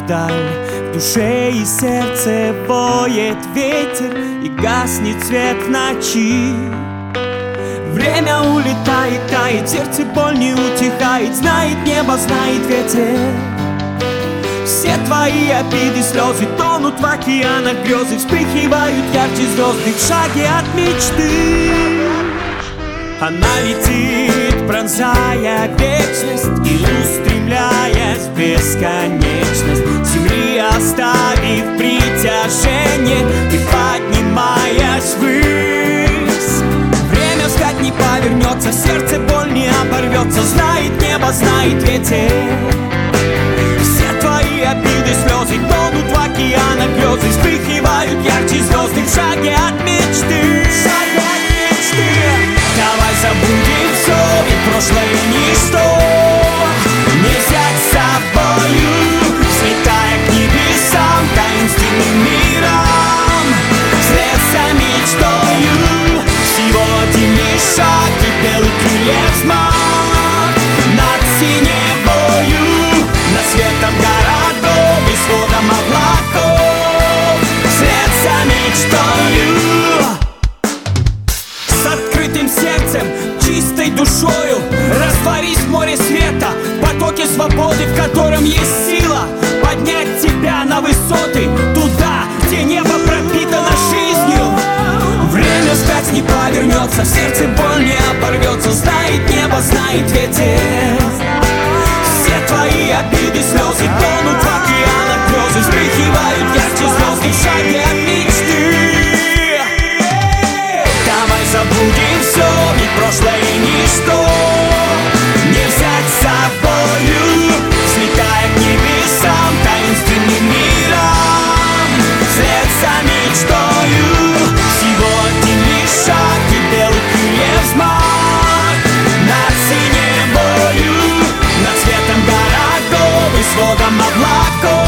вдаль. В душе и сердце воет ветер, и гаснет свет в ночи. Время улетает, тает, сердце боль не утихает. Знает небо, знает ветер. Все твои обиды, слезы тонут в океанах грезы. Вспыхивают ярче звезды в шаге от мечты. Она летит, пронзая вечность и устремляясь в бесконечность, земли оставив притяжение и поднимаясь ввысь. Время встать не повернется, сердце боль не оборвется. Знает небо, знает ветер. Все твои обиды, слезы тонут в океанах грезы. Вспыхивают ярче звезды в шаге от мечты. Давай забудем все, ведь прошлое ничто. Не взять с собою, взлетая к небесам, таинственным миром, вслед за мечтою. Всего один лишь шаг и белый крыльев взмах над синевою, над светом городов и сводом облаков, вслед за мечтою. С открытым сердцем, чистой душою растворись в море света, потоке свободы, в котором есть сила поднять тебя на высоты, туда, где небо пропитано жизнью. Время встать не повернется, в сердце боль не оборвется. Знает небо, знает ветер. Все твои обиды, слезы тонут в океанах грезы. Вспыхивают ярче звезды в шаге от мечты. Давай забудем все, ведь прошлое ничто. Не взять с собою, взлетая к небесам, таинственным миром, вслед за мечтою. Всего один лишь шаг и белый крыльев взмах над синевою, над светом городов и сводом облаков.